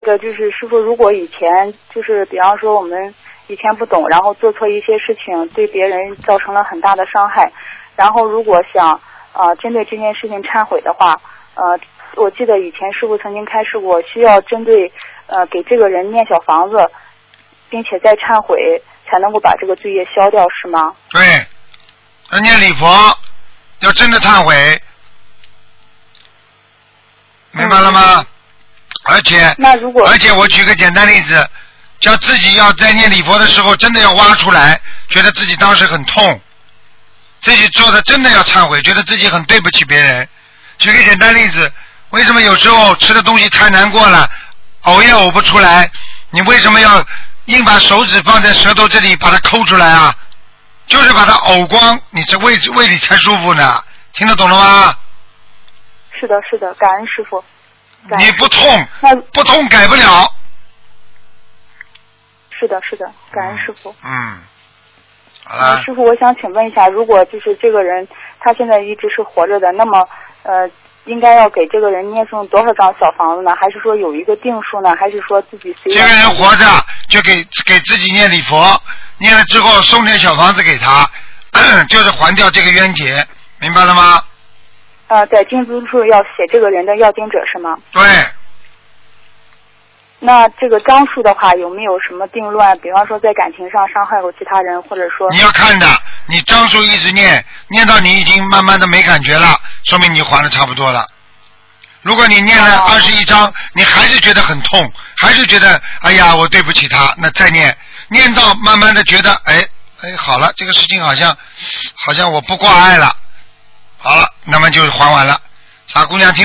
就是师傅，如果以前就是比方说我们以前不懂，然后做错一些事情，对别人造成了很大的伤害，然后如果想针对这件事情忏悔的话，我记得以前师傅曾经开示过，需要针对给这个人念小房子，并且再忏悔，才能够把这个罪业消掉，是吗？ 对，要念礼佛，要真的忏悔，明白了吗？而且我举个简单例子，叫自己要在念礼佛的时候，真的要挖出来，觉得自己当时很痛，自己做的真的要忏悔，觉得自己很对不起别人。举个简单例子，为什么有时候吃的东西太难过了，呕也呕不出来，你为什么要硬把手指放在舌头这里把它抠出来啊？就是把它呕光，你这胃里才舒服呢。听得懂了吗？ 是的，是的，感恩师傅。 你不痛，不痛改不了。 是的，是的，感恩师傅。 好了。 师傅，我想请问一下，如果就是这个人他现在一直是活着的，那么应该要给这个人念诵多少张小房子呢？还是说有一个定数呢？还是说自己随便？ 这个人活着就给自己念礼佛，念了之后送点小房子给他，就是还掉这个冤结，明白了吗？ 在经书处要写这个人的要经者是吗？ 对。 那这个张数的话，有没有什么定论？比方说在感情上伤害过其他人，或者说…… 你要看的，你张数一直念到你已经慢慢的没感觉了，说明你还的差不多了。如果你念了21章，你还是觉得很痛，还是觉得哎呀我对不起他，那再念到慢慢的觉得哎好了，这个事情好像我不挂碍了，好了，那么就还完了。傻姑娘听